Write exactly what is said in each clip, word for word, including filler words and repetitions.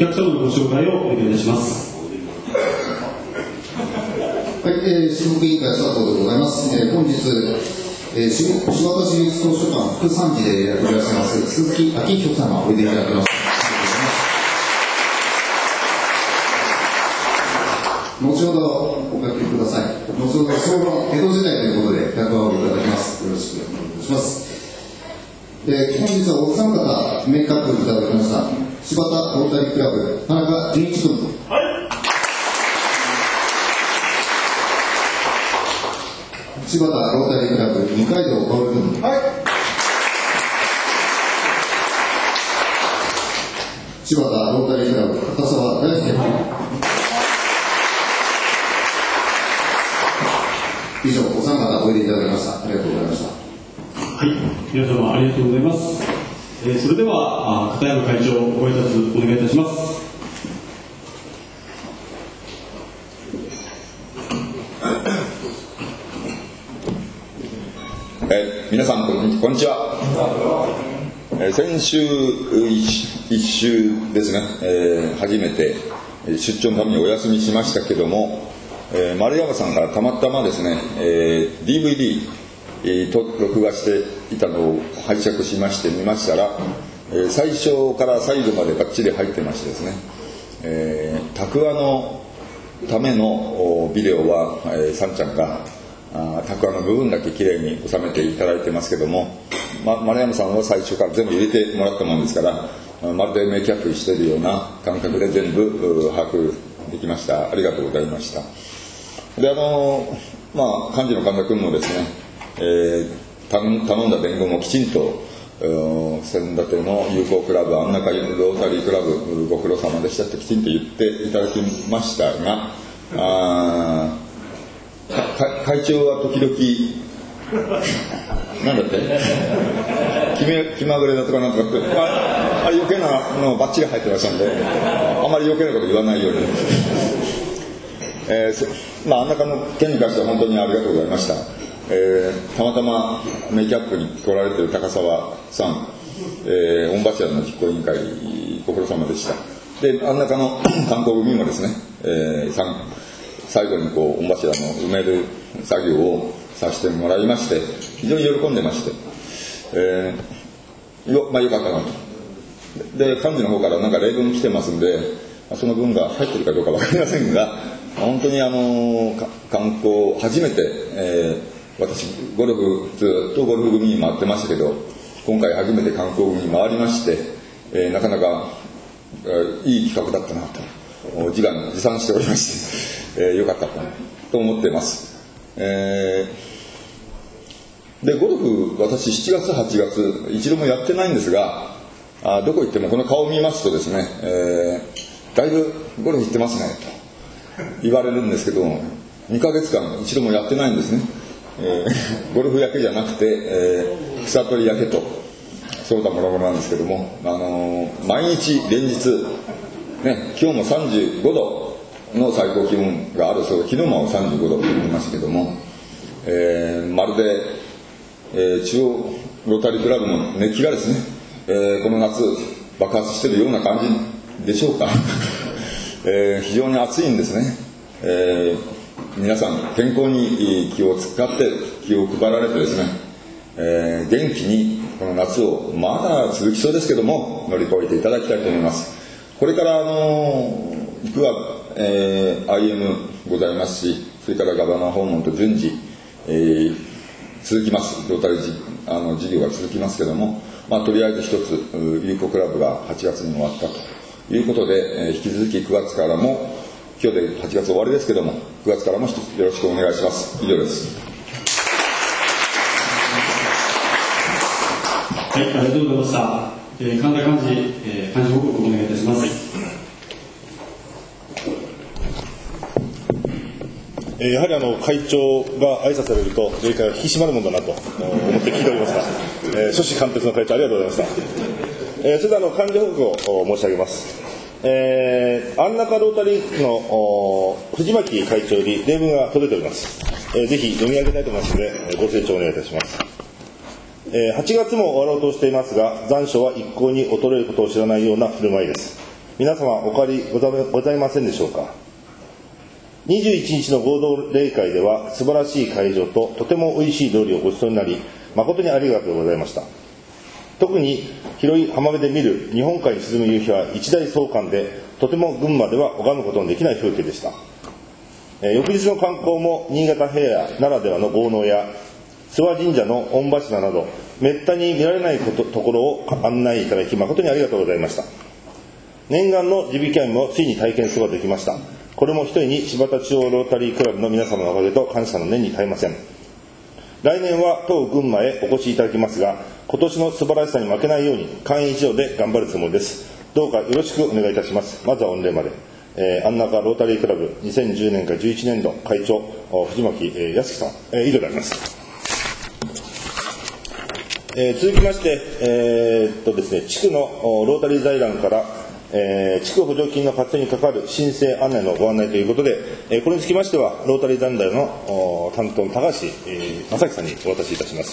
客様のご紹介をお願いいたします。 はい、えー、種目委員会佐藤でございます。えー、本日、えー、新潟市立図書館副参事でいらっしゃいます鈴木昭彦様おいでいただきます。後ほどお書きください。後ほど総論江戸時代ということで役割をいただきます。よろしくお願いします。えー、本日はお三方メイクアップいただきました柴田ロータリークラブ田中純一君、はい、柴田ロータリークラブ二階堂薫君、はい、柴田ロータリークラブ片沢大輔君、以上お三方おいでいただきました。ありがとうございました。 はい、皆様ありがとうございます。えー、それでは片山会長ご挨拶お願いいたします。 えー、皆さんこんにちは。えー、先週一週ですね、えー、初めて出張のためにお休みしましたけども、えー、丸山さんからたまたまですね、えー、ディーブイディーと録画していたのを拝借しまして見ましたら、えー、最初から最後までバッチリ入ってましてですね、えー、タクワのためのビデオは、えー、サンちゃんがあタクワの部分だけきれいに収めていただいてますけども、ま、丸山さんは最初から全部入れてもらったものですから、まるでメイキャップしているような感覚で全部把握できました。ありがとうございました。で、あのまあ幹事の神田君もですね、えー、頼んだ弁護もきちんと先立ての友好クラブ安中ロータリークラブご苦労様でしたってきちんと言っていただきましたが、あ会長は時々なんだって気め気まぐれだとかなんとかって、あ, あれ余計なのバッチリ入ってましたんで、あまり余計なこと言わないように、えーまあ、安中の件に関しては本当にありがとうございました。えー、たまたまメイキャップに来られている高沢さん、えー、御柱の実行委員会ご苦労様でした。で、安中の観光組もですね、えー、最後にこう御柱の埋める作業をさせてもらいまして非常に喜んでまして、えー、よまあ、よかったなと。で、幹事の方からなんか例文来てますんで、その分が入ってるかどうか分かりませんが、本当にあの観光初めて、えー私ゴルフずっとゴルフ組に回ってましたけど、今回初めて観光組に回りまして、えー、なかなか、えー、いい企画だったなと自画自賛しておりまして、えー、よかったと思っています。えー、でゴルフ私しちがつはちがつ一度もやってないんですが、あどこ行ってもこの顔を見ますとですね、えー、だいぶゴルフ行ってますねと言われるんですけど、にかげつかん一度もやってないんですね。えー、ゴルフ焼けじゃなくて、えー、草取り焼けとそうだものものなんですけども、あのー、毎日連日、ね、今日もさんじゅうごどの最高気温があるそうで、昨日もさんじゅうごどと言いましたけども、えー、まるで、えー、中央ロータリークラブの熱気がですね、えー、この夏爆発しているような感じでしょうか、えー、非常に暑いんですね。えー皆さん健康に気を使って気を配られてですね、えー、元気にこの夏をまだ続きそうですけども乗り越えていただきたいと思います。これからあのいくわ、えー、アイエム ございますし、それからガバナ訪問と順次、えー、続きます。ロータリーあの事業が続きますけども、まあ、とりあえず一つ友好クラブがはちがつに終わったということで、えー、引き続きくがつからも今日ではちがつ終わりですけどもくがつからもよろしくお願いします。以上です。 はい、ありがとうございました。えー、神田幹事、えー、幹事報告をお願いいたします。 えー、やはりあの会長が挨拶されると上会は引き締まるものだなと思って聞いておりました。えー、諸子貫徹の会長ありがとうございました。えー、それではあの幹事報告を申し上げます。えー、安中ロータリーの藤巻会長に例文が届いております。えー、ぜひ読み上げたいと思いますのでご清聴お願いいたします。えー、はちがつも終わろうとしていますが残暑は一向に衰えることを知らないような振る舞いです。 皆様お変わりございませんでしょうか。にじゅういちにちの合同例会では素晴らしい会場ととても美味しい料理をごちそうになり、誠にありがとうございました。特に広い浜辺で見る日本海に沈む夕日は一大壮観で、とても群馬では拝むことのできない風景でした。えー、翌日の観光も新潟平野ならではの豪農や諏訪神社の御柱などめったに見られないこと、ところを案内いただき誠にありがとうございました。念願の地引き網もついに体験することができました。これも一重に柴田中央ロータリークラブの皆様のおかげと感謝の念に堪えません。来年は当群馬へお越しいただきますが、今年の素晴らしさに負けないように会員一同で頑張るつもりです。どうかよろしくお願いいたします。まずは御礼まで。えー、安中ロータリークラブにせんじゅうねんからじゅういちねんど会長藤巻、えー、康樹さん、えー、以上であります。えー、続きまして、えーっとですね、地区のロータリー財団から、えー、地区補助金の活用に係る申請案内のご案内ということで、えー、これにつきましてはロータリー財団の担当の高橋、えー、正樹さんにお渡しいたします。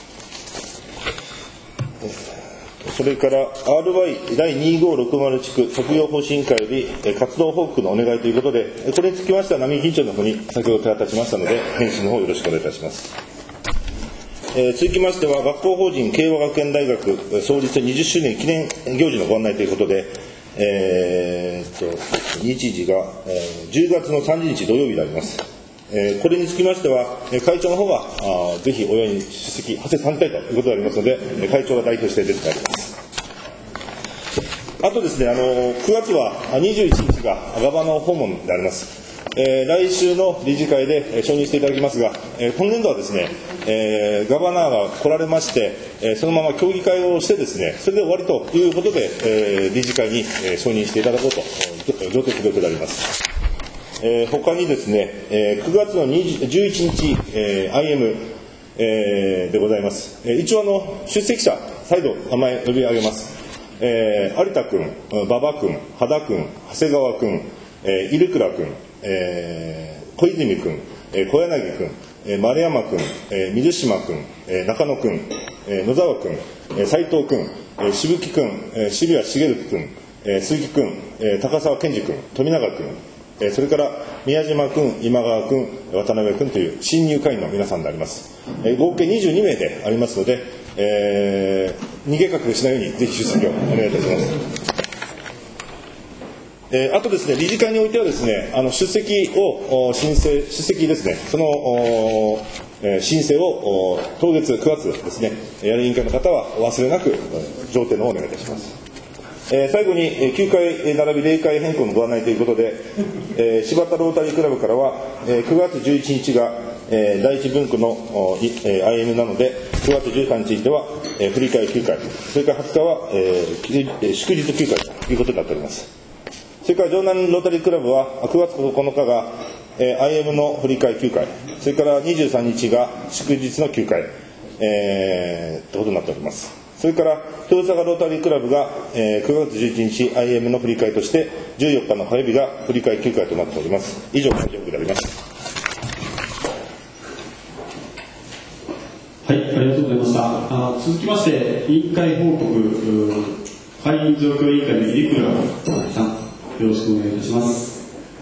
それから アールワイ だいにごろくまる地区測量方針委員会より活動報告のお願いということで、これにつきましては並木議長の方に先ほど手渡しましたので返信の方よろしくお願いいたします。えー、続きましては学校法人慶和学園大学創立にじゅっしゅうねん記念行事のご案内ということで、えー、っと日時が、えー、じゅうがつのさんじゅうにち土曜日であります。えー、これにつきましては会長の方があぜひ親に出席発生されたいということでありますので、会長が代表して出てまいります。あとですね、あのくがつはにじゅういちにちがガバナ訪問であります。えー、来週の理事会で承認していただきますが、えー、今年度はですね、えー、ガバナーが来られまして、えー、そのまま協議会をしてですね、それで終わりということで、えー、理事会に、えー、承認していただこうと上等記録であります。えー、他にですね、えー、くがつのじゅういちにち、えー、アイエム、えー、でございます。えー、一応あの出席者再度名前呼び上げます。えー、有田君、馬場君、羽田君、長谷川君、えー、入倉君、えー、小泉君、えー、小柳君、えー、丸山君、えー、水島君、えー、中野君、えー、野沢君、えー、斉藤君、えー、渋木君、えー、渋谷茂君、えー、鈴木君、えー、高沢健二君、富永君、えー、それから宮島君、今川君、渡辺君という新入会員の皆さんであります。えー、合計にじゅうにめいでありますので、えー、逃げ隠れしないようにぜひ出席をお願いいたします。えー、あとですね、理事会においてはですね、あの出席を申請、出席ですね、その、えー、申請を当月くがつですね、やる委員会の方はお忘れなく上程の方をお願いいたします。えー、最後にきゅうかい並び例会変更のご案内ということで、えー、柴田ロータリークラブからは、えー、くがつじゅういちにちが、えー、第一文庫の、えー、アイエム なのでくがつじゅうさんにちにちは、えー、振り替えきゅうかい、それからはつかは、えー、祝日きゅうかいということになっております。それから城南ロータリークラブはくがつここのかが、えー、アイエム の振り替えきゅうかい、それからにじゅうさんにちが祝日のきゅうかい、えー、ということになっております。それから豊坂ロータリークラブが、えー、くがつじゅういちにち アイエム の振り替えとしてじゅうよっかの火曜日が振り替えきゅうかいとなっております。以上会長報告であります。 はい、ありがとうございました。あ続きまして委員会報告、会員状況委員会の入倉さん、よろしくお願いいたします。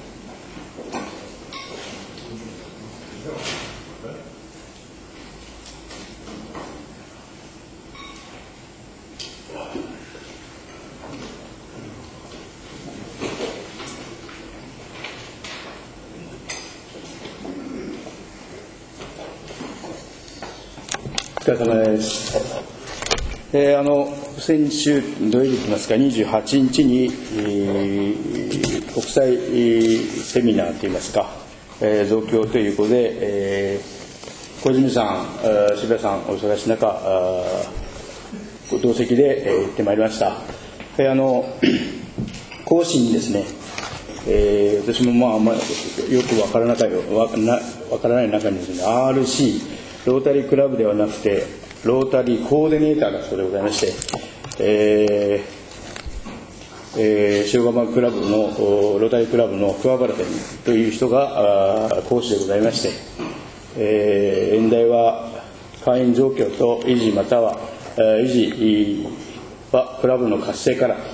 お疲れ様です。えー、あの先週土曜日といいますかにじゅうはちにちに、えー、国際、えー、セミナーといいますか、えー、増強ということで、えー、小泉さん、渋谷さんお忙しい中ご同席で、えー、行ってまいりました。えー、あの講師にですね、えー、私もまああんまりよくわからなかわなわからない中にですね アールシーロータリークラブではなくてロータリーコーディネーターだそうでございまして、えーえー、塩釜クラブのロータリークラブの桑原さんという人が講師でございまして、えー、演題は会員増強と維持または維持はクラブの活性から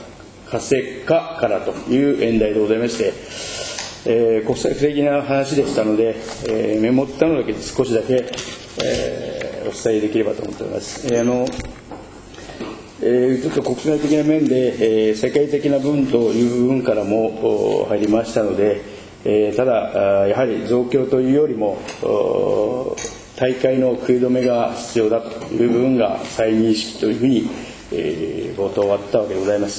活性化からという演題でございまして、えー、国際的な話でしたので、えー、メモったのだけ少しだけ、えー、お伝えできればと思っております。えー、あのえー、ちょっと国際的な面で、えー、世界的な分という部分からも入りましたので、えー、ただやはり状況というよりも大会の食い止めが必要だという部分が再認識というふうに、えー、冒頭終わったわけでございます。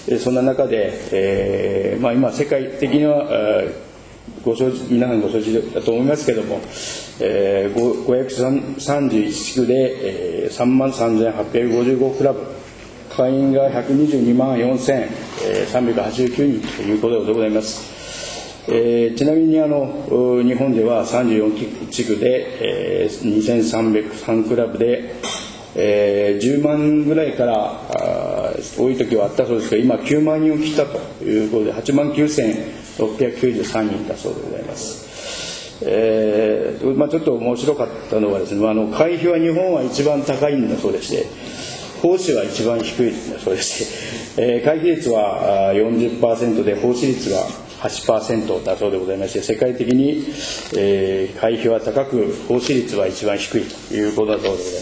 えー、そんな中で、えーまあ、今世界的なご承知皆さんご承知だと思いますけれども、えー、ごひゃくさんじゅういち地区で、えー、さんまんさんぜんはっぴゃくごじゅうごクラブ、会員がひゃくにじゅうにまんよんせんさんびゃくはちじゅうきゅうにんということでございます。えー、ちなみにあの日本ではさんじゅうよん地区で、えー、にせんさんびゃくさんクラブで、えー、じゅうまんぐらいから多い時はあったそうですが、今きゅうまんにんを切ったということではちまんきゅうせんろっぴゃくきゅうじゅうさんにんだそうでございます。えーまあ、ちょっと面白かったのはですね、あの会費は日本は一番高いんだそうでして、報酬は一番低いんだそうでして、えー、会費率は よんじゅっパーセント で報酬率が はちパーセント だそうでございまして、世界的に、えー、会費は高く報酬率は一番低いということだそうでございます。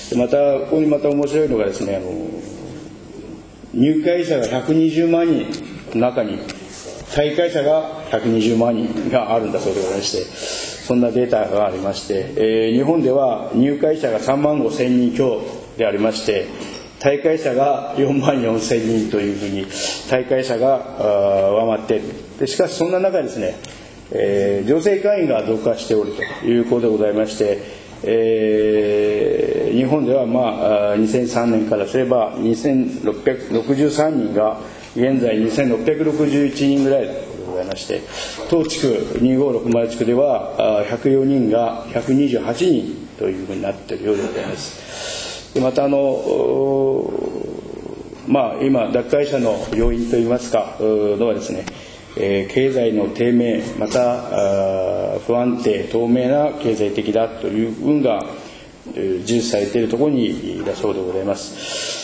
でまたここにまた面白いのがですね、あの入会者がひゃくにじゅうまんにんの中に退会者がひゃくにじゅうまんにんがあるんだそうでございまして、そんなデータがありまして、えー、日本では入会者がさんまんごせんにん強でありまして、退会者がよんまんよんせんにんというふうに退会者が上回っている。でしかしそんな中ですね、えー、女性会員が増加しておるということでございまして、えー、日本では、まあ、にせんさんねんからすればにせんろっぴゃくろくじゅうさんにんが現在にせんろっぴゃくろくじゅういちにんぐらいでございまして、当地区にごろくまる地区ではひゃくよにんがひゃくにじゅうはちにんというふうになっているようでございます。でまたあの、まあ、今脱会者の要因といいますかのはですね、えー、経済の低迷、また不安定透明な経済的だという部分が重視されているところにだそうでございます。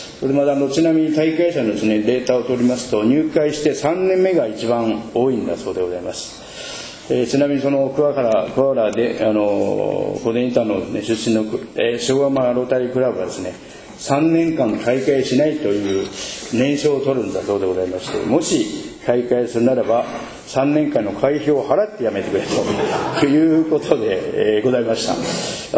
それまであのちなみに退会者のですね、データを取りますと、入会してさんねんめが一番多いんだそうでございます。えー、ちなみにその桑原桑原であのコーディネーターの、ね、出身の、えー、昭和マロータリークラブはですね、さんねんかん退会しないという年賞を取るんだそうでございまして、もし退会するならばさんねんかんの会費を払ってやめてくれということで、えー、ございました。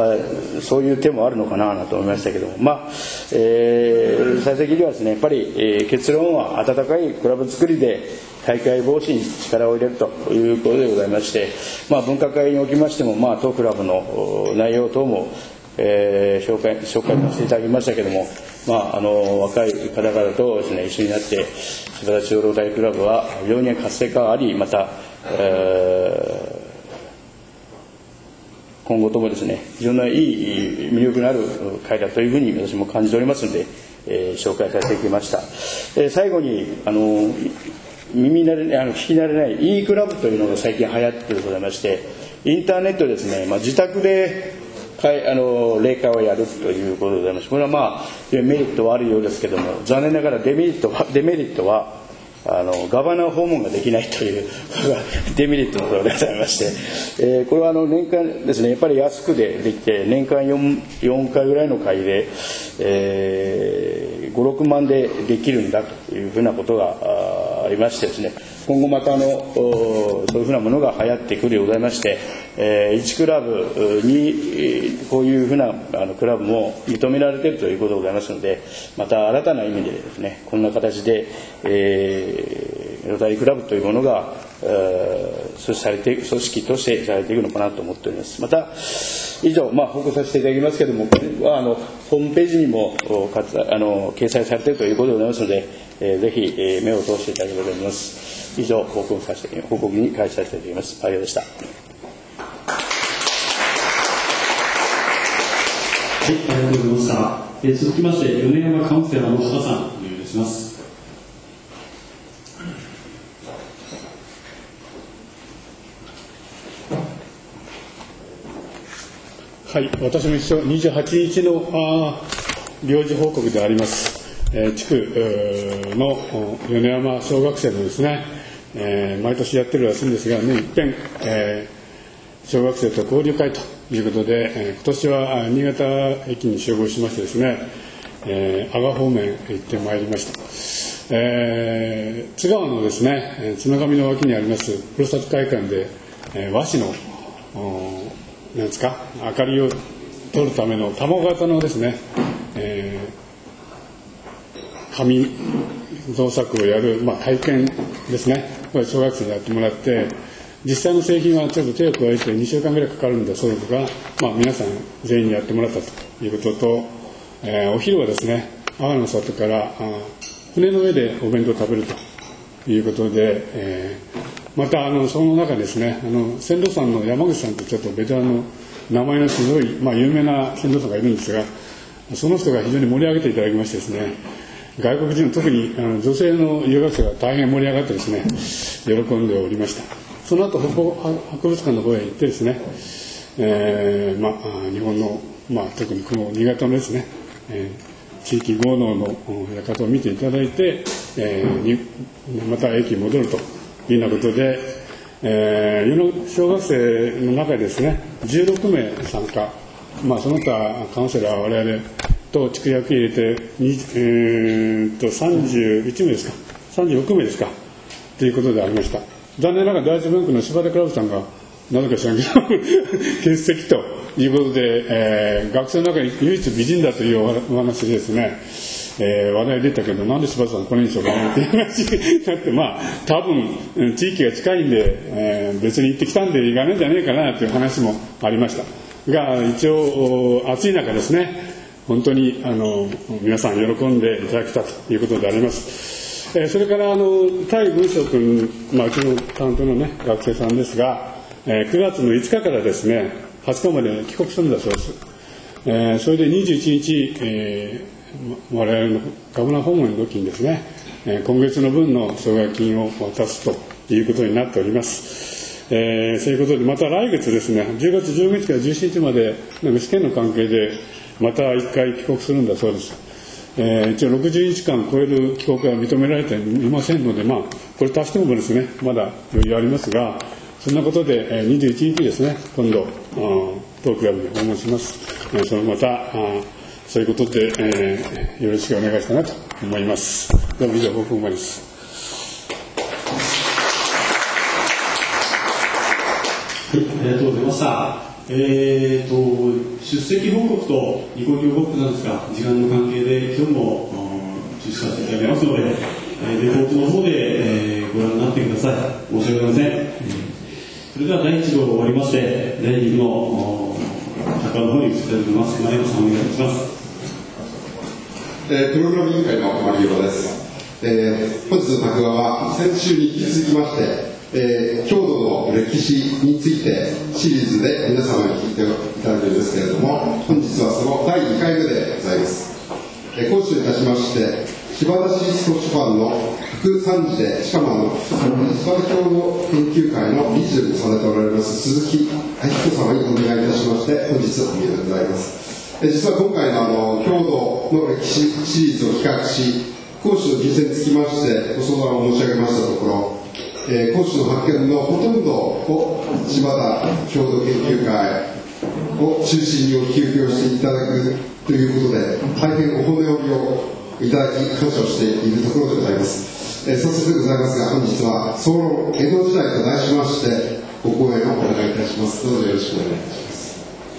あ、そういう手もあるのかなと思いましたけども、まあえー、最終的にはですね、やっぱり、えー、結論は温かいクラブ作りで大会防止に力を入れるということでございまして、まあ、分科会におきましても、まあ、当クラブの内容等も、えー、紹介紹介させていただきましたけども、まあ、あの若い方々とですね、一緒になって素晴らしいロータリークラブは非常に活性化があり、また、えー今後ともですね、非常にいい魅力のある会だというふうに私も感じておりますので、えー、紹介させてきました。えー、最後にあの耳慣れあの聞き慣れない e クラブというのが最近流行っているございまして、インターネットですね、まあ、自宅で会あの例会をやるということでございます。これはまあメリットはあるようですけども、残念ながらデメリットはデメリットはあのガバナー訪問ができないというデメリットのことでございまして、えー、これはあの年間ですね、やっぱり安くでできて年間 4, よんかいぐらいの会で、えー、ごろくまんでできるんだというふうなことが あ, ありましてですね、今後またあのそういうふうなものが流行ってくるようでございまして、えー、いちクラブにこういうふうなあのクラブも認められているということでございますので、また新たな意味でですね、こんな形で、えーロータリークラブというものが、えー、組織されて組織としてされていくのかなと思っております。また以上、まあ、報告させていただきますけれども、これはあのホームページにもかつあの掲載されているということでございますので、えー、ぜひ、えー、目を通していただければと思います。以上報告させて報告に返させていただきます。ありがとうございました。 はい、ありがとうございました。えー、続きまして米山カウンセラーの柴さん、お願いします。 はい、私も一緒にじゅうはちにちのあ領事報告であります。 えー、地区の米山小学生のですね、えー、毎年やってるらしいんですが、年一遍、えー、小学生と交流会ということで、えー、今年は新潟駅に集合しましてですね、えー、阿賀方面へ行ってまいりました。えー、津川のですね、津上の脇にあります黒崎会館で、えー、和紙のなんですか、明かりを取るための卵型のですね、えー、紙造作をやる、まあ、体験ですね、これ小学生にやってもらって、実際の製品はちょっと手を加えてにしゅうかんぐらいかかるんだそうですが、まあ、皆さん全員にやってもらったということと、えー、お昼はですね、阿賀の里から船の上でお弁当を食べるということで、えー、またあのその中ですね、あの船頭さんの山口さんとちょっとベテランの名前のすごい、まあ、有名な船頭さんがいるんですが、その人が非常に盛り上げていただきましてですね、外国人の特にあの女性の留学生が大変盛り上がってですね、喜んでおりました。その後博物館の方へ行ってですね、えーまあ、日本の、まあ、特にこの新潟のですね、えー地域合同の館を見ていただいて、えー、また駅に戻るというようなことで、えー、小学生の中でですねじゅうろくめい参加、まあ、その他カウンセラーは我々と地区役員入れて、えー、とさんじゅういちめいですかさんじゅうろくめいですかということでありました。残念ながら第一文区の柴田クラブさんがなぜか知らんけど欠席ということで、えー、学生の中に唯一美人だというお話でですね、えー、話題出たけど、なんで柴田さんこれにしようかなっていう話になって、まあ多分地域が近いんで、えー、別に行ってきたんで行かないんじゃねえかなという話もありましたが、一応暑い中ですね、本当にあの皆さん喜んでいただけたということであります。えー、それからあの対文章君、まあ、うちの担当の、ね、学生さんですが、えー、くがつのいつかからですねはつかまで帰国するんだそうです。えー、それでにじゅういちにち、えー、我々のガブナ訪問の時にですね、えー、今月の分の奨学金を渡すということになっております。えー、そういうことでまた来月ですね、じゅうがつじゅうごにちからじゅうしちにちまでなんか試験の関係でまたいっかい帰国するんだそうです。えー、一応ろくじゅうにちかん超える帰国は認められていませんので、まあ、これ足してもですねまだ余裕ありますが、そんなことで、えー、にじゅういちにちですね、今度当クラブに訪問します。えー、そのまたあそういうことで、えー、よろしくお願いしたいなと思います。どうも以上報告までです。 はい、ありがとうございました。えーと出席報告と移行報告なんですが、時間の関係で今日も中止させていただきますので、レポートの方で、えー、ご覧になってください。申し訳ございません。それではだいいち号終わりまして、だいに号の高の方に移っていただきます。丸山さんお願いします。 えー、プログラム委員会の丸山です。えー、本日の講話は先週に引き続きまして、えー、郷土の歴史についてシリーズで皆様に聞いていただいているんですけれども、本日はそのだいにかいめでございます。えー、講師といたしまして柴田市スコッチファンの副参事で、しかもあの柴田郷土研究会の理事でもされておられます鈴木明子様にお願いいたしまして、本日お見えでございます。えー、実は今回のあの郷土の歴史シリーズを企画し、講師の人選につきましてご相談を申し上げましたところ、えー、講師の発見のほとんどを柴田郷土研究会を中心にお引き受けをしていただくということで、大変お骨折りをいただき感謝をしているところでございます。えー、早速でございますが、本日は総論江戸時代と題しましてご講演をお願いいたします。どうぞよろしくお願いいたします。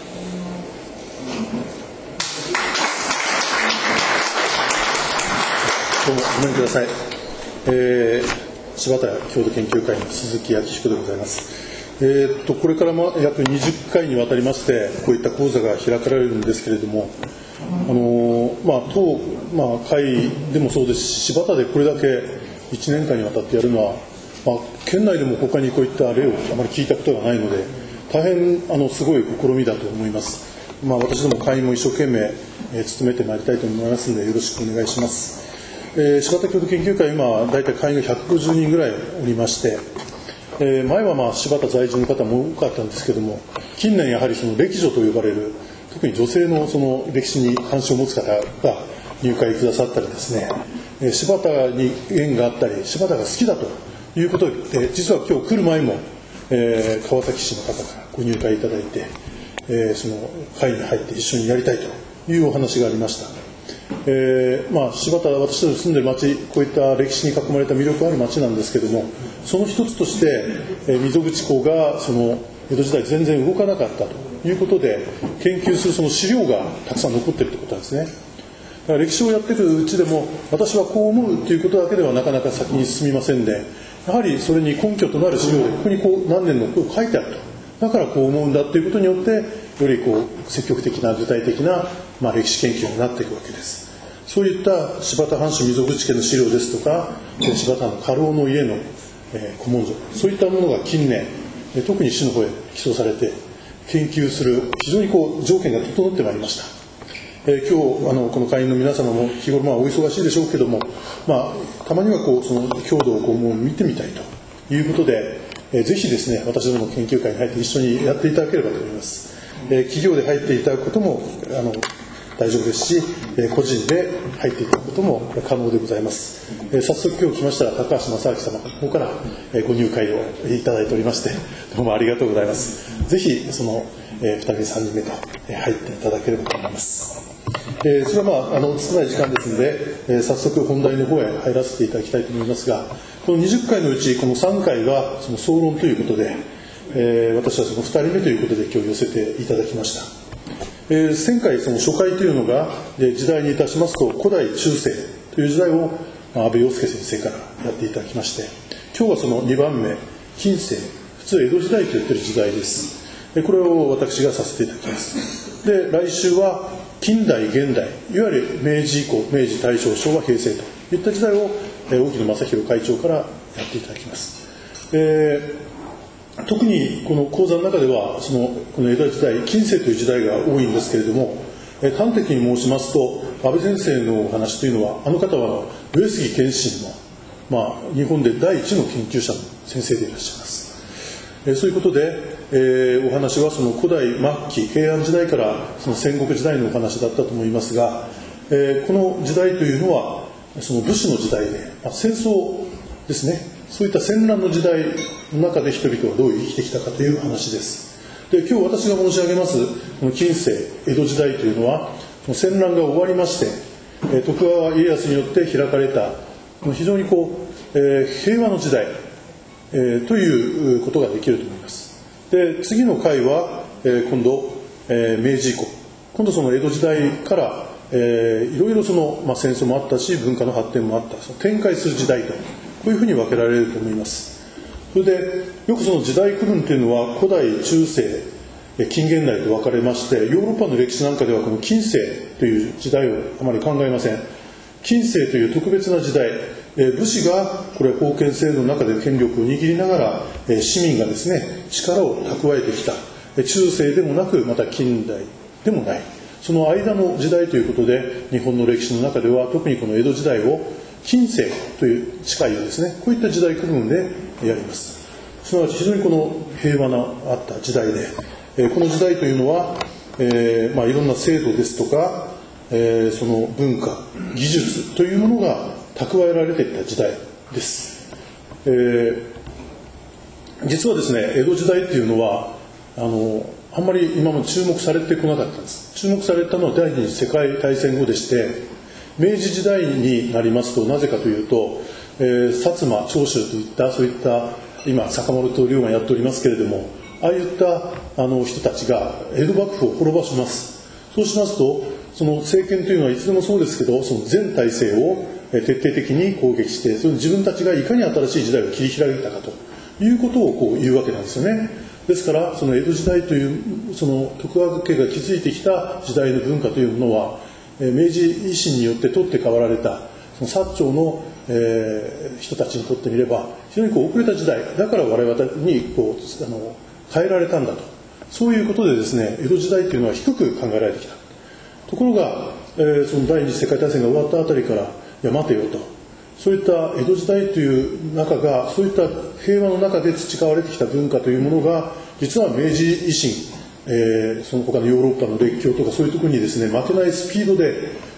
どうもごめんください。えー柴田郷土研究会の鈴木明彦でございます。えー、っとこれからも約にじゅっかいにわたりましてこういった講座が開かれるんですけれども、あのーまあ、当、まあ、会でもそうですし、柴田でこれだけいちねんかんにわたってやるのは、まあ、県内でも他にこういった例をあまり聞いたことがないので、大変あのすごい試みだと思います。まあ、私ども会員も一生懸命、えー、努めてまいりたいと思いますのでよろしくお願いします。えー、柴田郷土研究会、今大体会員がひゃくごじゅうにんぐらいおりまして、えー、前はまあ柴田在住の方も多かったんですけども、近年やはりその歴女と呼ばれる特に女性のその歴史に関心を持つ方が入会くださったりですね、えー、柴田に縁があったり柴田が好きだということで、実は今日来る前も、えー、川崎市の方からご入会いただいて、えー、その会に入って一緒にやりたいというお話がありました。えーまあ、柴田は私たちの住んでる町、こういった歴史に囲まれた魅力ある町なんですけども、その一つとして、えー、溝口港がその江戸時代全然動かなかったということで研究するその資料がたくさん残っているということなんですね。だから歴史をやっているうちでも、私はこう思うということだけではなかなか先に進みませんで、やはりそれに根拠となる資料でここにこう何年のこう書いてあると、だからこう思うんだということによってよりこう積極的な具体的な、まあ、歴史研究になっていくわけです。そういった柴田藩主溝口家の資料ですとか、柴田の家老の家の、えー、古文書、そういったものが近年特に市の方へ寄贈されて研究する非常にこう条件が整ってまいりました。えー、今日あのこの会員の皆様も日頃まあお忙しいでしょうけども、まあ、たまにはこうその郷土をこうもう見てみたいということで、えー、ぜひですね私どもの研究会に入って一緒にやっていただければと思います。えー、企業で入っていただくこともあの大丈夫ですし、えー、個人で入っていただくことも可能でございます。えー、早速今日来ましたら高橋正明様の方から、えー、ご入会をいただいておりまして、どうもありがとうございます。ぜひその、えー、ふたりさんにんめと、えー、入っていただければと思います。えー、それはまああの少ない時間ですので、えー、早速本題の方へ入らせていただきたいと思いますが、このにじゅっかいのうちこのさんかいがその総論ということで、えー、私はそのふたりめということで今日寄せていただきました。えー、前回その初回というのが、えー、時代にいたしますと古代中世という時代を、まあ、安倍陽介先生からやっていただきまして、今日はそのにばんめ近世、普通江戸時代と言っている時代です。えー、これを私がさせていただきます。で来週は近代現代、いわゆる明治以降、明治大正昭和平成といった時代を、えー、沖野正弘会長からやっていただきます。えー特にこの講座の中ではそのこの江戸時代近世という時代が多いんですけれども、え端的に申しますと安倍先生のお話というのは、あの方は上杉謙信の、まあ、日本で第一の研究者の先生でいらっしゃいます。えそういうことで、えー、お話はその古代末期平安時代からその戦国時代のお話だったと思いますが、えー、この時代というのはその武士の時代で、まあ、戦争ですね、そういった戦乱の時代の中で人々はどう生きてきたかという話です。で今日私が申し上げますこの近世江戸時代というのは戦乱が終わりまして、徳川家康によって開かれた非常にこう、えー、平和の時代、えー、ということができると思います。で次の回は、えー、今度、えー、明治以降、今度その江戸時代から、えー、いろいろその、まあ、戦争もあったし文化の発展もあった、その展開する時代とこういうふうに分けられると思います。それでよくその時代区分というのは古代中世近現代と分かれまして、ヨーロッパの歴史なんかではこの近世という時代をあまり考えません。近世という特別な時代、武士がこれ封建制度の中で権力を握りながら市民がですね力を蓄えてきた、中世でもなくまた近代でもない、その間の時代ということで、日本の歴史の中では特にこの江戸時代を近世という近いですね、こういった時代区分でやります。すなわち非常にこの平和なあった時代で、えー、この時代というのは、えーまあ、いろんな制度ですとか、えー、その文化技術というものが蓄えられていた時代です。えー、実はですね江戸時代っていうのはあのあんまり今も注目されてこなかったんです。注目されたのは第二次世界大戦後でして、明治時代になりますとなぜかというと、えー、薩摩長州といったそういった今坂本龍馬やっておりますけれども、ああいったあの人たちが江戸幕府を滅ぼします。そうしますとその政権というのはいつでもそうですけど、その全体制を徹底的に攻撃して、それ自分たちがいかに新しい時代を切り開いたかということをこう言うわけなんですよね。ですからその江戸時代というその徳川家が築いてきた時代の文化というものは、明治維新によって取って代わられたその薩長の、えー、人たちにとってみれば非常にこう遅れた時代だから我々にこうあの変えられたんだと、そういうことでですね江戸時代というのは低く考えられてきた。ところが、えー、その第二次世界大戦が終わったあたりから、いや待てよと、そういった江戸時代という中が、そういった平和の中で培われてきた文化というものが実は明治維新、えー、その他のヨーロッパの列強とかそういうところにですね負けないスピードで、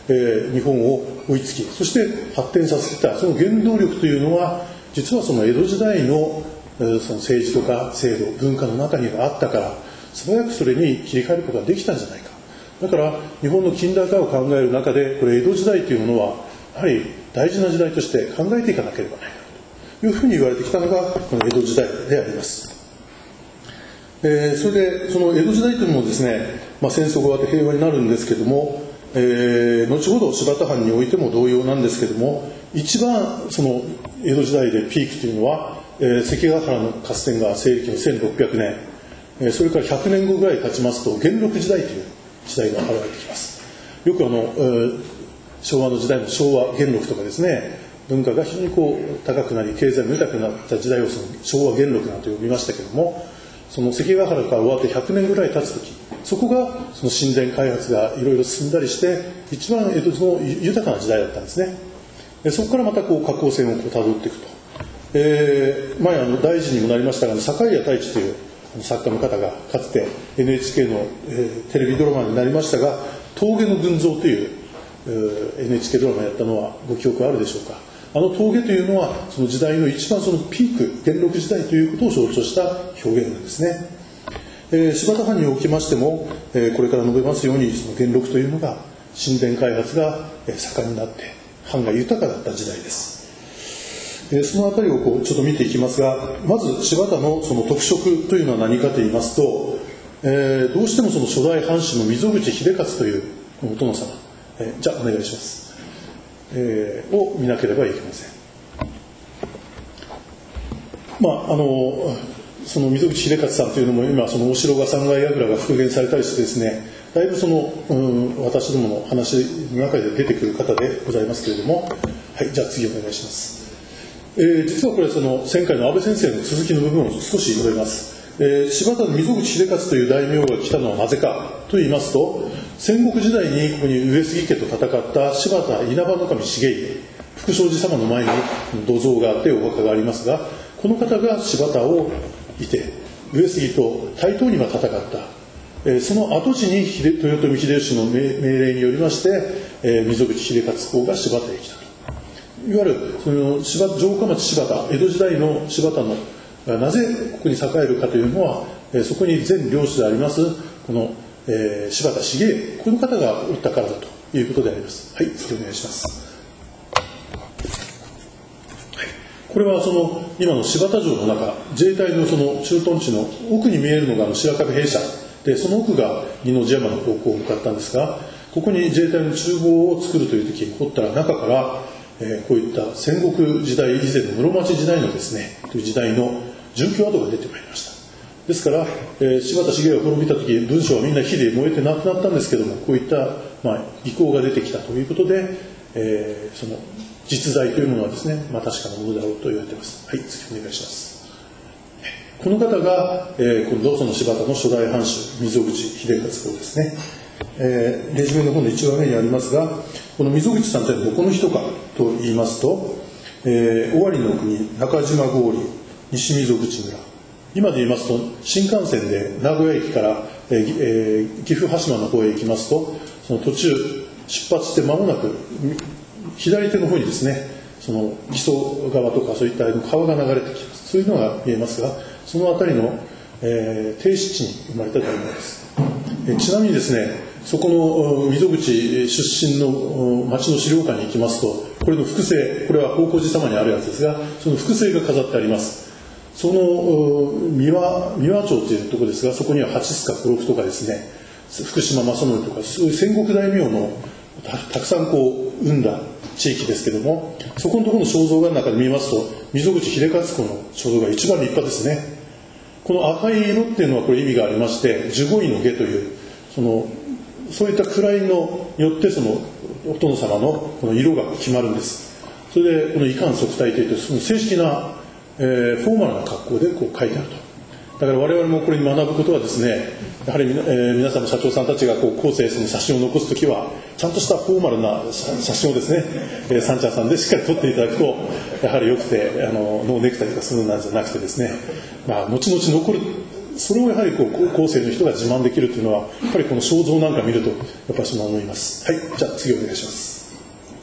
えー、日本を追いつき、そして発展させたその原動力というのは、実はその江戸時代の、えー、その政治とか制度文化の中にあったから、素早くそれに切り替えることができたんじゃないか。だから日本の近代化を考える中で、これ江戸時代というものはやはり大事な時代として考えていかなければならないというふうに言われてきたのがこの江戸時代であります。えー、それでその江戸時代というのもですね、まあ、戦争が終わって平和になるんですけども、えー、後ほど柴田藩においても同様なんですけども、一番その江戸時代でピークというのは、えー、関ヶ原の合戦が西暦のせんろっぴゃくねん、えー、それからひゃくねんごぐらい経ちますと元禄時代という時代が現れてきます。よくあの、えー、昭和の時代の昭和元禄とかですね、文化が非常にこう高くなり経済も豊かになった時代をその昭和元禄なんて呼びましたけども、その関ヶ原から終わってひゃくねんぐらい経つ時、そこがその神殿開発がいろいろ進んだりして一番江戸の豊かな時代だったんですね。でそこからまたこう下降線をこうたどっていくと、えー、前あの大臣にもなりましたが坂井谷太一という作家の方がかつて エヌエイチケー の、えー、テレビドラマになりましたが、峠の群像という、えー、エヌエイチケー ドラマやったのはご記憶あるでしょうか。あの峠というのはその時代の一番そのピーク、元禄時代ということを象徴した表現なんですね。えー、柴田藩におきましても、えー、これから述べますようにその元禄というのが神殿開発が盛んになって藩が豊かだった時代です。えー、そのあたりをこうちょっと見ていきますが、まず柴田のその特色というのは何かと言いますと、えー、どうしてもその初代藩主の溝口秀勝というお殿様、えー、じゃあお願いします、えー、を見なければいけません。まああのその溝口秀勝さんというのも今そのお城が三階櫓が復元されたりしてですね、だいぶその、うん、私どもの話の中で出てくる方でございますけれども、はい、じゃあ次お願いします。えー、実はこれその前回の安倍先生の続きの部分を少し述べます。えー、柴田の溝口秀勝という大名が来たのはなぜかと言いますと、戦国時代にここに上杉家と戦った柴田稲葉守重家福祥寺様の前に土蔵があってお墓がありますが、この方が柴田をいて上杉と対等には戦った、えー、その跡地に豊臣秀吉の命令によりまして、えー、溝口秀勝公が柴田へ来たと。いわゆるその柴城下町柴田、江戸時代の柴田のなぜここに栄えるかというのは、えー、そこに前領主でありますこの、えー、柴田重家、この方がおったからだということであります。はい、次お願いします。これはその今の柴田城の中、自衛隊のその駐屯地の奥に見えるのがあの白壁兵舎で、その奥が二の字山の方向を向かったんですが、ここに自衛隊の厨房を作るという時に掘ったら中から、えー、こういった戦国時代以前の室町時代のですねという時代の住居跡が出てまいりました。ですから、えー、柴田重家が滅びた時、文書はみんな火で燃えてなくなったんですけども、こういった、まあ、遺構が出てきたということで、えー、その実在というものはですね、まあ、確かなものだろうと言われています。はい、次お願いします。この方が、えー、今度その柴田の初代藩主溝口秀勝公ですね。えー、レジュメの方の一番上にありますが、この溝口さんというのはどこの人かと言いますと、えー、尾張の国中島郡西溝口村、今で言いますと新幹線で名古屋駅から、えーえー、岐阜羽島の方へ行きますと、その途中出発して間もなく左手の方にですね、その木曽川とかそういった川が流れてきます。そういうのが見えますが、その辺りの、えー、低湿地に生まれたというものです。えー、ちなみにですね、そこの溝口出身の町の資料館に行きますと、これの複製、これは宝光寺様にあるやつですが、その複製が飾ってあります。その三輪三輪町というところですが、そこには八須賀五六とかですね、福島正則とか、そういう戦国大名の た, たくさんこう生んだ地域ですけども、そこのところの肖像画の中で見ますと、溝口秀勝公の肖像画が一番立派ですね。この赤い色っていうのはこれ意味がありまして、十五位の下というそのそういった位のによってそのお殿様のこの色が決まるんです。それでこの遺憾即体といってその正式な、えー、フォーマルな格好でこう書いてあると。だから我々もこれに学ぶことはですね、やはり、えー、皆さんの社長さんたちがこう後世に写真を残すときはちゃんとしたフォーマルな写真をですね、えー、サンチャーさんでしっかり撮っていただくとやはりよくて、あのノーネクタイとかするなんじゃなくてですね、まあ、後々残るそれをやはりこう後世の人が自慢できるというのはやっぱりこの肖像なんか見るとやっぱりそう思います。はい、じゃあ次お願いします。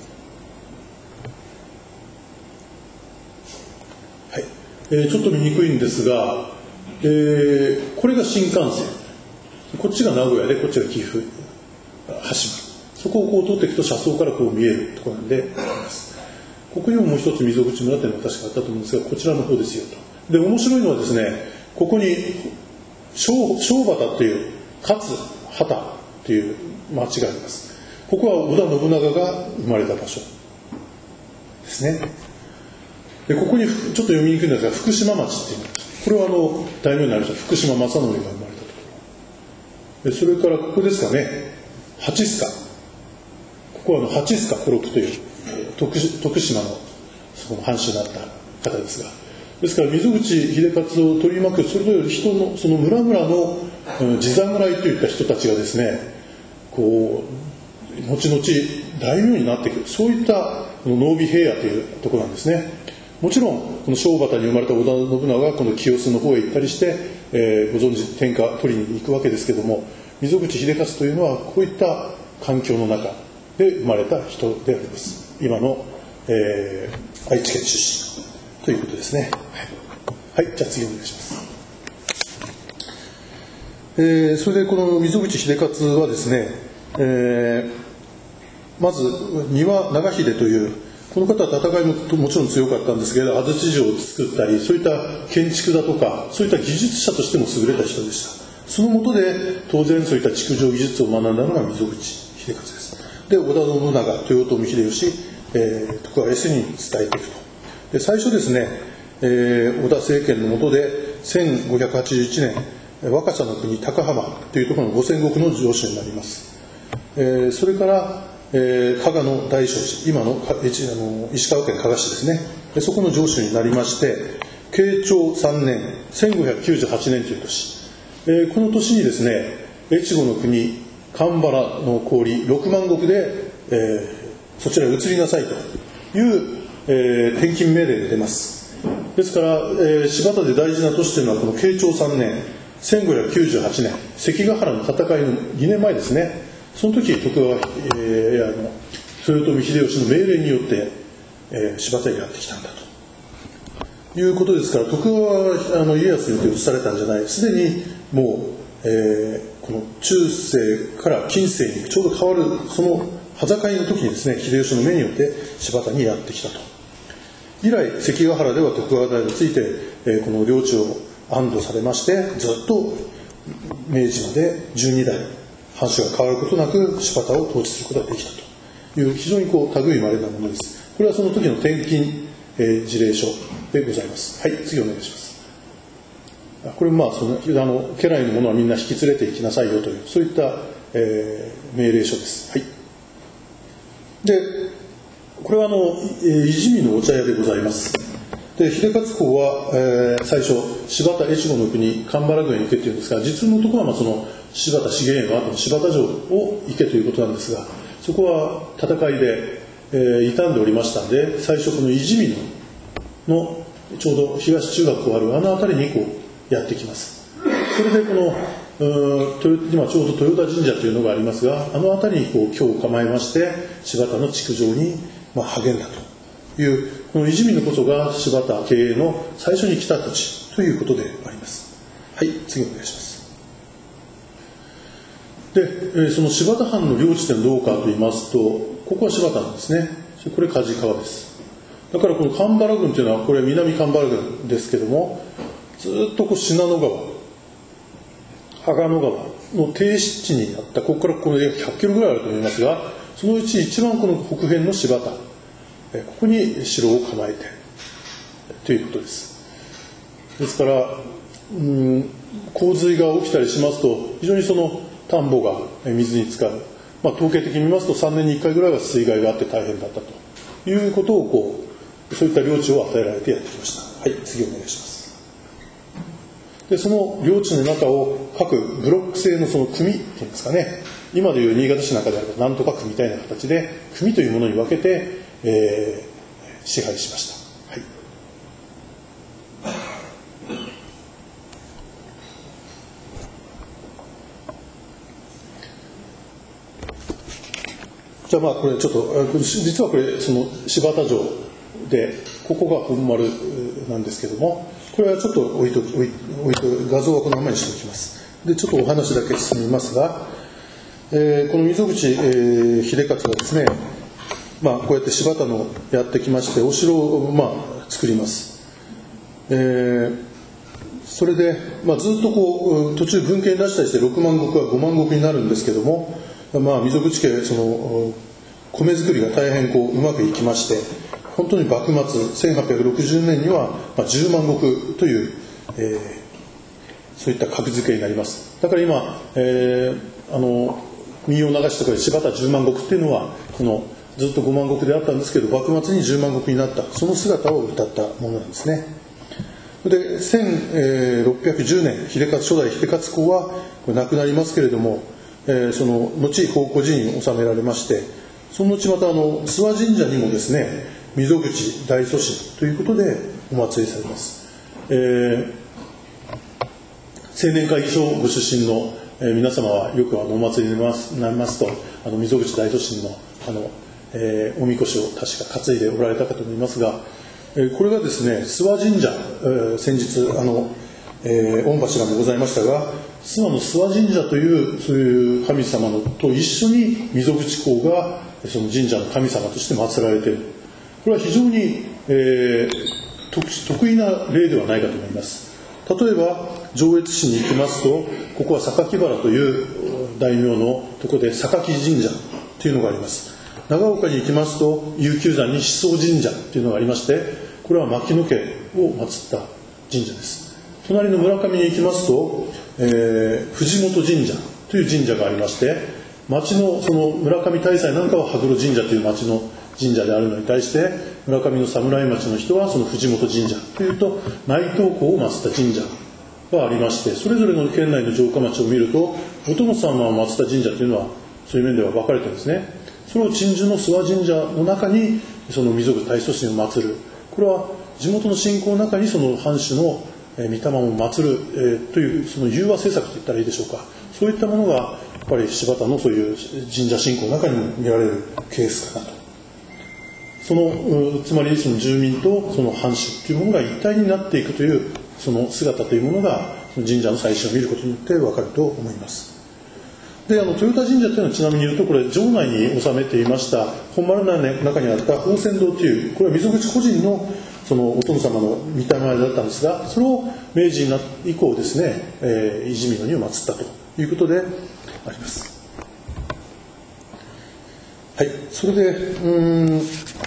はい、えー、ちょっと見にくいんですが、えー、これが新幹線、こっちが名古屋でこっちが岐阜羽島、そこをこう通っていくと車窓からこう見えるところなんであります。ここにももう一つ溝口村というのが確かあったと思うんですが、こちらの方ですよと。で面白いのはですね、ここに庄畑っていう勝畑っていう町があります。ここは織田信長が生まれた場所ですね。でここにちょっと読みにくいんですが福島町っていうのが、これはあの大名になる人福島正則が生まれたところで、それからここですかね、八須賀、ここはあの八須賀五六という徳, 徳島 の, その藩主になった方ですが、ですから溝口秀勝を取り巻くそれぞれ人のその村々の地侍といった人たちがですね、こう後々大名になっていく、そういった濃尾平野というところなんですね。もちろんこの庄畑に生まれた織田信長がこの清須の方へ行ったりして、えー、ご存知天下取りに行くわけですけども、溝口秀勝というのはこういった環境の中で生まれた人であります。今の、えー、愛知県出身ということですね。はい、はい、じゃあ次お願いします。えー、それでこの溝口秀勝はですね、えー、まず丹羽長秀というこの方は戦いももちろん強かったんですけど、安土城を作ったりそういった建築だとかそういった技術者としても優れた人でした。その下で当然そういった築城技術を学んだのが溝口秀勝です。で織田信長、豊臣秀吉、えー、徳川家康に伝えていくと。で最初ですね、えー、織田政権の下でせんごひゃくはちじゅういちねん若狭の国高浜というところの五千石の城主になります。えー、それから、えー、加賀の大聖寺、今 の, あの石川県加賀市ですね、そこの城主になりまして、慶長さんねんせんごひゃくきゅうじゅうはちねんという年、えー、この年にですね、越後の国神原の氷ろくまん石で、えー、そちらへ移りなさいという、えー、転勤命令が出ます。ですから、えー、柴田で大事な年というのはこの慶長さんねんせんごひゃくきゅうじゅうはちねん関ヶ原の戦いのにねんまえですね。その時徳川、えー、あの豊臣秀吉の命令によって、えー、柴田にやってきたんだということですから、徳川はあの家康によって移されたんじゃない、すでにもうえー、この中世から近世にちょうど変わるその端境の時にですね、秀吉の命によって柴田にやってきたと。以来関ヶ原では徳川代について、えー、この領地を安堵されまして、ずっと明治までじゅうにだい藩主が変わることなく柴田を統治することができたという非常にこう類いまれなものです。これはその時の転勤、えー、事例書でございます。はい、次お願いします。これもまあそのあの家来の者はみんな引き連れて行きなさいよというそういった、えー、命令書です。はい。でこれはあの、えー、いじみのお茶屋でございます。で秀勝公は、えー、最初柴田越後の国神原郡へ行けというんですが、実のところはまあその柴田重家の後の柴田城を行けということなんですが、そこは戦いで、えー、傷んでおりましたので、最初このいじみののちょうど東中学校あるあの辺りにこうやってきます。それでこの今ちょうど豊田神社というのがありますが、あの辺りにこう居を構えまして柴田の築城にまあ励んだという、このいじみのこそが柴田経営の最初に来た土地ということであります。はい、次お願いします。でその柴田藩の領地点どうかと言いますと、ここは柴田なんですね。これ梶川です。だからこの神原郡というのはこれ南神原郡ですけども、ずっとこう信濃川、阿賀野川の低湿地にあった、ここからこの約ひゃっキロぐらいあると思いますが、そのうち一番この北辺の柴田、ここに城を構えてということです。ですから、うん、洪水が起きたりしますと非常にその田んぼが水に浸かる、まあ、統計的に見ますとさんねんにいっかいぐらいは水害があって大変だったということをこうそういった領地を与えられてやってきました。はい、次お願いします。でその領地の中を各ブロック制のその組っていうんですかね、今でいう新潟市の中であればなんとか区みたいな形で組というものに分けて、えー、支配しました。はい、 じゃあまあこれちょっと実はこれその柴田城でここが本丸なんですけども、これはちょっと置いと置い置いと画像はこのままにしておきます。でちょっとお話だけ進みますが、えー、この溝口、えー、秀勝がですね、まあ、こうやって柴田のやってきましてお城を、まあ、作ります。えー、それで、まあ、ずっとこう途中文献出したりしてろくまんごくはごまんごくになるんですけども、まあ、溝口家その米作りが大変こううまくいきまして、本当に幕末せんはっぴゃくろくじゅうねんにはじゅうまんごくという、えー、そういった格付けになります。だから今、えー、あの民謡流しとかで柴田じゅうまんごくっていうのはこのずっとごまんごくであったんですけど、幕末にじゅうまんごくになったその姿を歌ったものなんですね。でせんろっぴゃくじゅうねん秀勝初代秀勝公はこれ亡くなりますけれども、えー、その後宝庫寺院に収められまして、その後またあの諏訪神社にもですね溝口大祖師ということでお祭りされます。えー、青年会議所ご出身の、えー、皆様はよくあのお祭りになりますとあの溝口大祖師のあの、えー、おみこしを確か担いでおられたかと思いますが、えー、これがですね諏訪神社、えー、先日あの、えー、御柱もございましたが、諏訪の諏訪神社というそういう神様のと一緒に溝口公がその神社の神様として祀られている。これは非常に、えー、得意な例ではないかと思います。例えば上越市に行きますと、ここは榊原という大名のところで榊神社というのがあります。長岡に行きますと悠久山に思想神社というのがありまして、これは牧野家を祀った神社です。隣の村上に行きますと、えー、藤本神社という神社がありまして、町のその村上大祭なんかは羽黒神社という町の神社であるのに対して、村上の侍町の人はその藤本神社というと内藤公を祀った神社がありまして、それぞれの県内の城下町を見るとお殿様を祀った神社というのはそういう面では分かれてるんですね。それを鎮守の諏訪神社の中にその溝口大祖師を祀る、これは地元の信仰の中にその藩主の御霊を祀る、えー、というその融和政策といったらいいでしょうか。そういったものがやっぱり柴田のそういう神社信仰の中にも見られるケースかなと。そのつまりその住民とその藩主というものが一体になっていくというその姿というものが神社の祭祀を見ることによって分かると思います。であの豊田神社というのはちなみに言うと、これ城内に収めていました本丸の中にあった宝泉堂という、これは溝口個人のそのお殿様の御霊だったんですが、それを明治にな以降ですね、えー、いじみのにを祀ったということであります。はい、それでうーん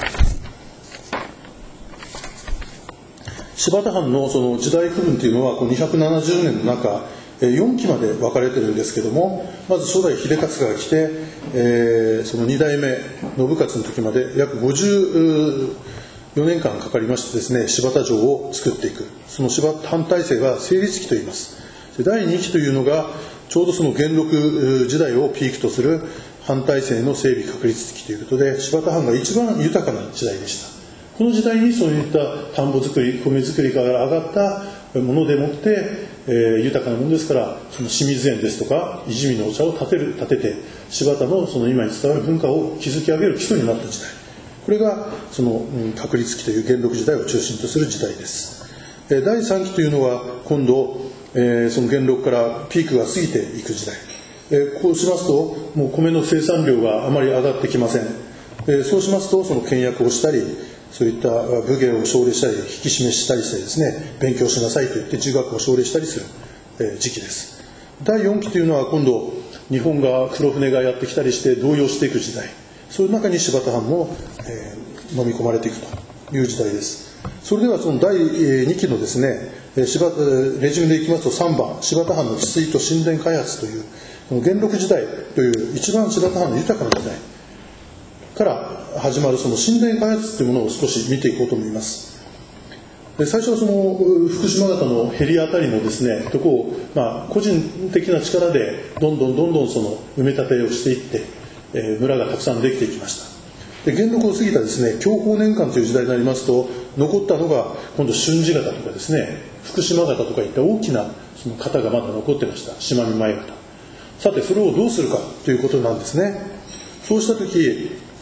柴田藩のその時代区分というのはこのにひゃくななじゅうねんの中よんきまで分かれてるんですけども、まず初代秀勝が来て、えー、そのに代目信勝の時まで約ごじゅうよねんかんかかりましてですね、柴田城を作っていく。その柴田藩体制が成立期といいます。でだいにきというのがちょうどその元禄時代をピークとする藩体制の整備確立期ということで、柴田藩が一番豊かな時代でした。この時代にそういった田んぼ作り、米作りから上がったものでもって、えー、豊かなものですから、その清水園ですとかいじみのお茶を建てる建てて柴田のその今に伝わる文化を築き上げる基礎になった時代、これがその、うん、確立期という元禄時代を中心とする時代です。えー、だいさんきというのは今度、えー、その元禄からピークが過ぎていく時代、えー、こうしますともう米の生産量があまり上がってきません。えー、そうしますとその倹約をしたり、そういった武芸を奨励したり引き締めしたりしてですね、勉強しなさいと言って儒学を奨励したりする、えー、時期です。だいよんきというのは今度日本が黒船がやってきたりして動揺していく時代、そういう中に柴田藩も、えー、飲み込まれていくという時代です。それではそのだいにきのですね、柴レジュメでいきますとさんばん、柴田藩の治水と神殿開発というこの元禄時代という一番柴田藩の豊かな時代から始まるその神殿開発というものを少し見ていこうと思います。で最初はその福島型のヘリあたりのですねとこを、まあ、個人的な力でどんどんどんどんその埋め立てをしていって、えー、村がたくさんできていきました。で元禄を過ぎたですね享保年間という時代になりますと、残ったのが今度春秋型とかですね福島型とかいった大きなその型がまだ残ってました。島見前型。さてそれをどうするかということなんですね。そうした時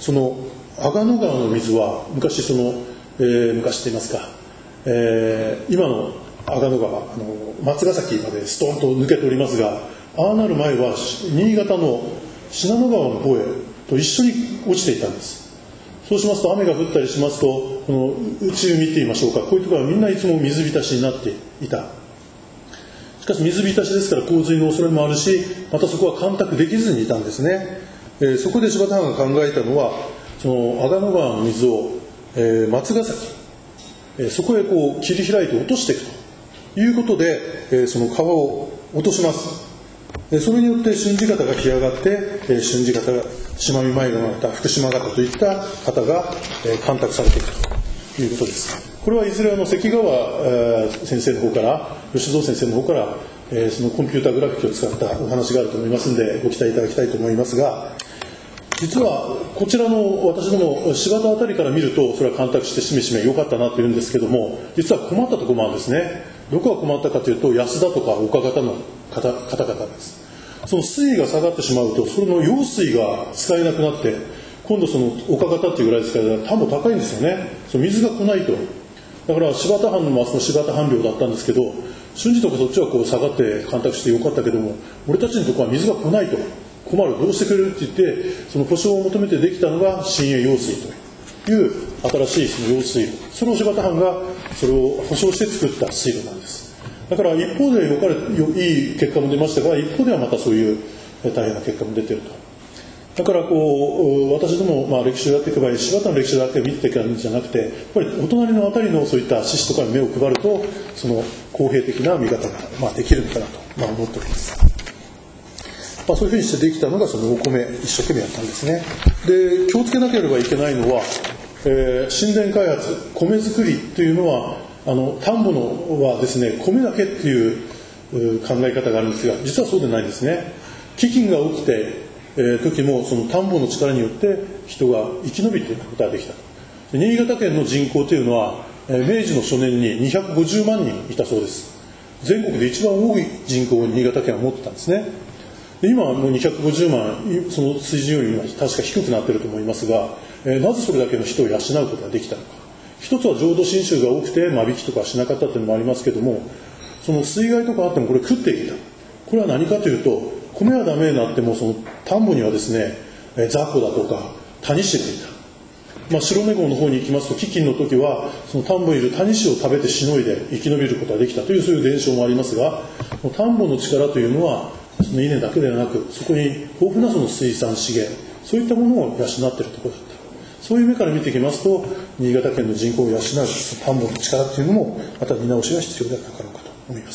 その阿賀野川の水は昔その、えー、昔と言いますか、えー、今の阿賀野川、あの松ヶ崎までストンと抜けておりますが、ああなる前は新潟の信濃川の方へと一緒に落ちていたんです。そうしますと雨が降ったりしますと、この内海って言いましょうか、こういうところはみんないつも水浸しになっていた。しかし水浸しですから洪水の恐れもあるし、またそこは干拓できずにいたんですね。えー、そこで柴田藩が考えたのは、その阿賀野川の水を、えー、松ヶ崎、えー、そこへこう切り開いて落としていくということで、えー、その川を落とします。えー、それによって瞬時方が干上がって、えー、瞬時方が島見舞がまた福島方といった方が、えー、干拓されていくということです。これはいずれあの関川、えー、先生の方から吉蔵先生の方から、えー、そのコンピューターグラフィックを使ったお話があると思いますのでご期待いただきたいと思いますが、実はこちらの私ども柴田あたりから見るとそれは干拓してしめしめ良かったなというんですけども、実は困ったところもあるんですね。どこが困ったかというと安田とか岡方の方、方々です。その水位が下がってしまうとその用水が使えなくなって、今度その岡方っていうぐらいですから田んぼ高いんですよね。その水が来ないと。だから柴田藩のもあそこ柴田藩領だったんですけど、瞬時とかそっちはこう下がって干拓してよかったけども、俺たちのところは水が来ないと困る、どうしてくれるって言ってその保証を求めてできたのが新栄用水という新しいその用水路、それを柴田藩がそれを保証して作った水路なんです。だから一方で良かれいい結果も出ましたが、一方ではまたそういう大変な結果も出ていると。だからこう私どもまあ歴史をやっていく場合、柴田の歴史だけを見ていくんじゃなくて、やっぱりお隣のあたりのそういった志士とかに目を配ると、その公平的な見方がまあできるのかなとまあ思っております。まあ、そういうふうにしてできたのがそのお米一生懸命やったんですね。で、気をつけなければいけないのは、えー、神田開発、米作りというのはあの田んぼのはですね、米だけっていう考え方があるんですが、実はそうでないんですね。飢饉が起きてえー、時もその田んぼの力によって人が生き延びていくことができた。新潟県の人口というのは、えー、明治の初年ににひゃくごじゅうまんにんいたそうです。全国で一番多い人口を新潟県は持ってたんですね。で今はもうにひゃくごじゅうまん、その水準よりは確か低くなっていると思いますが、えー、なぜそれだけの人を養うことができたのか。一つは浄土真宗が多くて間引きとかしなかったというのもありますけども、その水害とかあってもこれ食っていけた。これは何かというと、米はダメになってもその田んぼにはですね、雑魚だとかタニシがいた。まあ、白根郷の方に行きますと飢饉の時はその田んぼにいるタニシを食べてしのいで生き延びることができたというそういう伝承もありますが、田んぼの力というのはその稲だけではなく、そこに豊富なその水産資源、そういったものを養っているところだった。そういう目から見ていきますと、新潟県の人口を養う田んぼの力というのもまた見直しが必要であったかろうかと思います。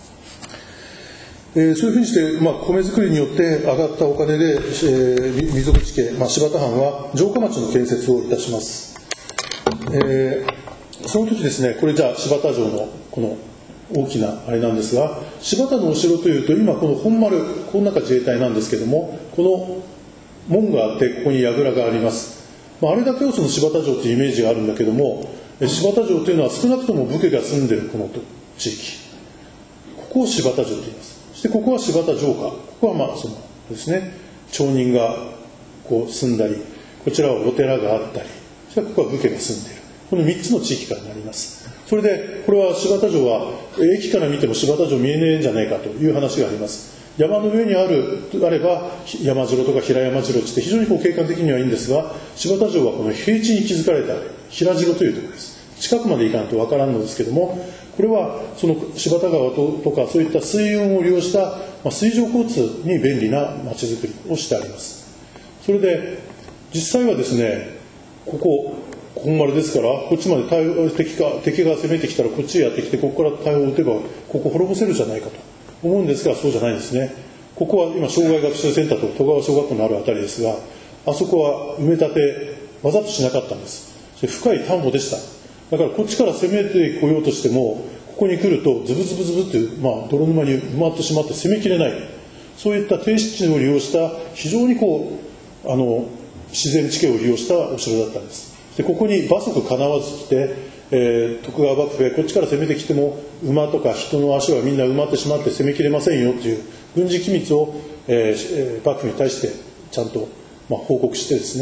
えー、そういうふうにして、まあ、米作りによって上がったお金で、えー、溝口家、まあ、柴田藩は城下町の建設をいたします。えー、その時ですね、これじゃあ柴田城のこの大きなあれなんですが、柴田のお城というと今この本丸、この中自衛隊なんですけども、この門があってここに櫓があります。まあ、あれだけをその柴田城というイメージがあるんだけども、柴田城というのは少なくとも武家が住んでいるこの地域、ここを柴田城と言います。そしてここは柴田城下、ここはまあそのですね、町人がこう住んだり、こちらはお寺があったり、そしてここは武家が住んでいる、このみっつの地域からなります。それでこれは柴田城は駅から見ても柴田城見えねえんじゃないかという話があります。山の上にあるあれば山城とか平山城って非常にこう景観的にはいいんですが、柴田城はこの平地に築かれた平城というところです。近くまで行かないとわからんのですけども、これはその柴田川 と, とかそういった水運を利用した、まあ、水上交通に便利な町づくりをしてあります。それで実際はですね、ここ本丸ですから、こっちまで対応 敵, か敵が攻めてきたらこっちへやってきて、ここから対応を打てばここ滅ぼせるじゃないかと思うんですが、そうじゃないんですね。ここは今障害学習センターと戸川小学校のあるあたりですが、あそこは埋め立てわざとしなかったんです。深い田んぼでした。だからこっちから攻めてこようとしても、ここに来るとズブズブズブって、まあ、泥沼に埋まってしまって攻めきれない、そういった低湿地を利用した非常にこうあの自然地形を利用したお城だったんです。でここに馬足かなわず来て、えー、徳川幕府へこっちから攻めてきても馬とか人の足はみんな埋まってしまって攻めきれませんよという軍事機密を、えー、幕府に対してちゃんと、まあ、報告してですね、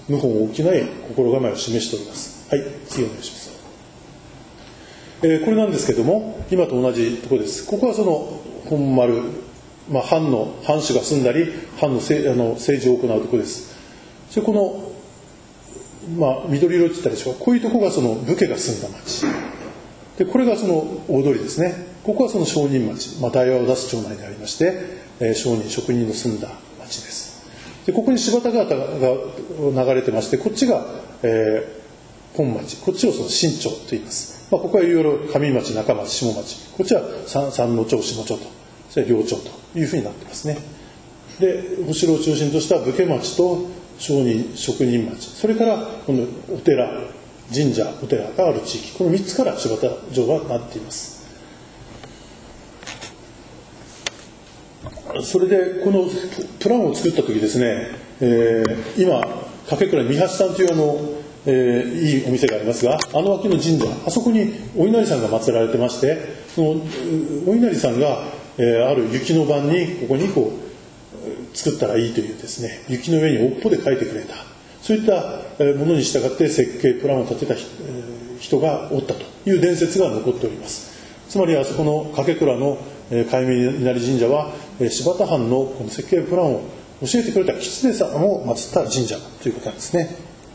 謀反を起きない心構えを示しております。はい、次お願いします。えー、これなんですけども、今と同じところです。ここはその本丸、まあ、藩の藩主が住んだり藩の政、あの政治を行うところです。それこの、まあ、緑色って言ったでしょうか、こういうところがその武家が住んだ町で、これがその大通りですね。ここはその商人町、まあ、大和を出す町内でありまして、えー、商人職人の住んだ町です。でここに柴田川が流れてまして、こっちが、えー、本町、こっちをその新町と言います。まあ、ここはいろいろ上町、中町、下町、こっちは三の町、下町と、それは両町というふうになってますね。でお城を中心とした武家町と商人職人町、それからこのお寺、神社、お寺がある地域、このみっつから柴田城はなっています。それでこのプランを作った時ですね、えー、今掛倉に三橋さんというあの、えー、いいお店がありますが、あの脇の神社、あそこにお稲荷さんが祀られてまして、そのお稲荷さんが、えー、ある雪の晩にここにこう作ったらいいというですね、雪の上に尾っぽで書いてくれた、そういったものに従って設計プランを立てた人がおったという伝説が残っております。つまりあそこの掛倉の海明稲荷神社は柴田藩のこの設計プランを教えてくれた狐さんを祀った神社ということなんですね。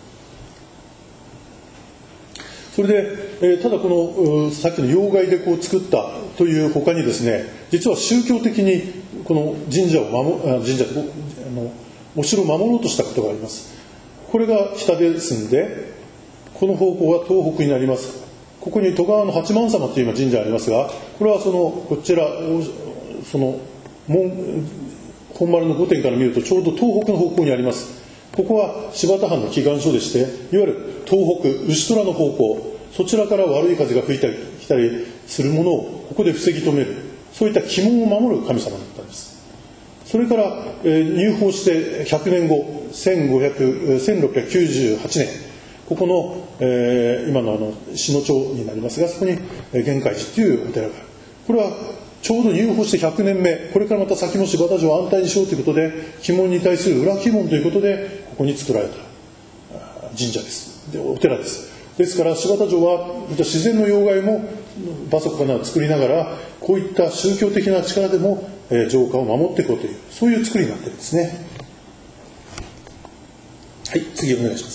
それで、えー、ただこのさっきの要害でこう作ったという他にですね、実は宗教的にこの神社を守神社あのお城を守ろうとしたことがあります。これが北ですんで、この方向は東北になります。ここに戸川の八幡様という今神社がありますが、これはそのこちらその門本丸の御殿から見るとちょうど東北の方向にあります。ここは柴田藩の祈願所でして、いわゆる東北牛虎の方向、そちらから悪い風が吹いたり来たりするものをここで防ぎ止める、そういった鬼門を守る神様だったんです。それから、えー、入宝してひゃくねんご、せんろっぴゃくきゅうじゅうはちねん、ここの、えー、今のあの篠町になりますが、そこに玄海寺というお寺がある。これはちょうど入宝してひゃくねんめ、これからまた先も柴田城を安泰にしようということで、鬼門に対する裏鬼門ということでここに作られた神社です。でお寺です。ですから柴田城は自然の要害も馬足かな作りながら、こういった宗教的な力でも、えー、城下を守っていこうという、そういう作りになっているんですね。はい、次お願いします。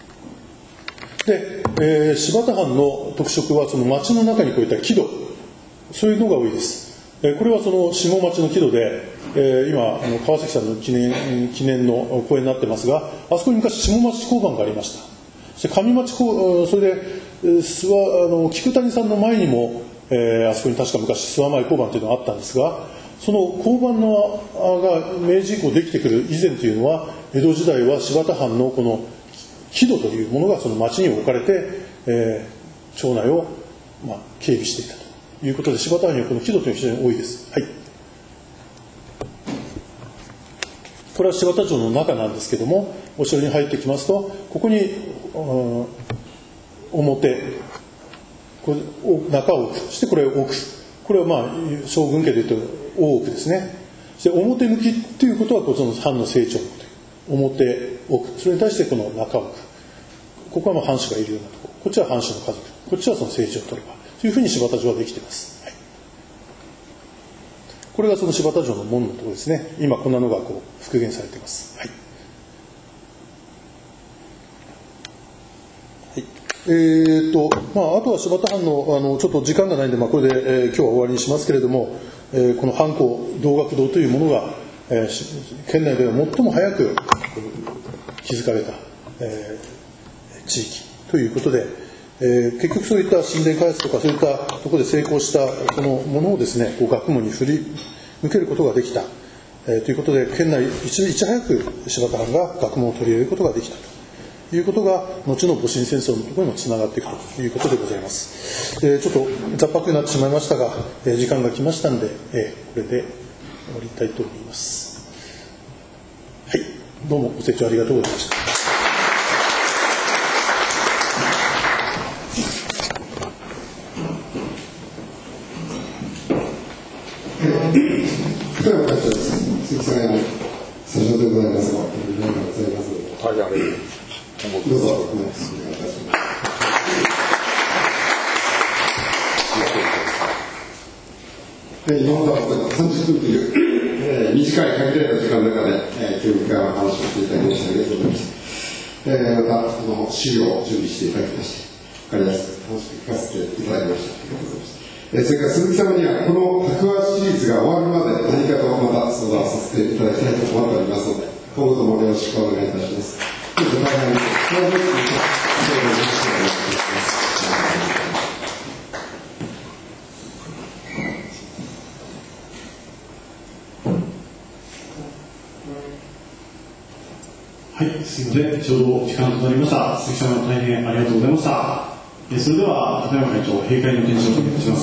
で、えー、柴田藩の特色はその町の中にこういった木戸、そういうのが多いです。えー、これはその下町の木戸で、えー、今あの川崎さんの記念記念の公園になってますが、あそこに昔下町交番がありました。そして上町交それで諏訪あの菊谷さんの前にも、えー、あそこに確か昔諏訪前交番というのがあったんですが、その交番のが明治以降できてくる以前というのは、江戸時代は柴田藩のこの木戸というものがその町に置かれて、えー、町内を、まあ、警備していたということで、柴田藩にはこの木戸というのが非常に多いです。はい、これは柴田城の中なんですけども、お城に入ってきますと、ここに、うん、表、これ中奥、そしてこれ奥、これはまあ将軍家でいうと大奥ですね。そして表向きということはこの藩の成長という表奥、それに対してこの中奥、ここはまあ藩主がいるようなところ、こっちは藩主の家族、こっちはその成長を取ればというふうに柴田城はできています。はい、これがその柴田城の門のところですね。今こんなのがこう復元されています。はい、えーとまあ、あとは柴田藩 の, あのちょっと時間がないので、まあ、これで、えー、今日は終わりにしますけれども、えー、この藩校同学堂というものが、えー、県内では最も早く築かれた、えー、地域ということで、えー、結局そういった神殿開発とかそういったところで成功したそのものをですね、こう学問に振り向けることができた、えー、ということで、県内いちいち早く柴田藩が学問を取り入れることができたということが、後の戊辰戦争のところにもつながっていくということでございます。えー、ちょっと雑白になってしまいましたが、えー、時間が来ましたので、えー、これで終わりたいと思います。はい、どうもご清聴ありがとうございました。 では、鈴木さん、最初でございます。ありがとうございます。 はい、ありがとうございます。 どうぞ。今まではさんじゅっぷんという、えー、短い限られた時間の中で、えー、興味深いお話をしていただきましてありがとうございました。えー、またその資料を準備していただきまして分かりやすく楽しく聞かせていただきましたありがとうございました。えー、それから鈴木様にはこのタクワシリーズが終わるまで何かとまた相談させていただきたいと思っておりますので今後ともよろしくお願いいたします。どうぞ大変によろしくお願いします。 はい、すみません、ちょうど時間となりました。鈴木さん、大変ありがとうございました。えそれでは、片山会長、閉会の点灯をお願いします。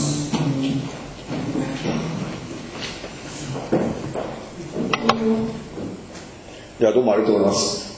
いや、どうもありがとうございます。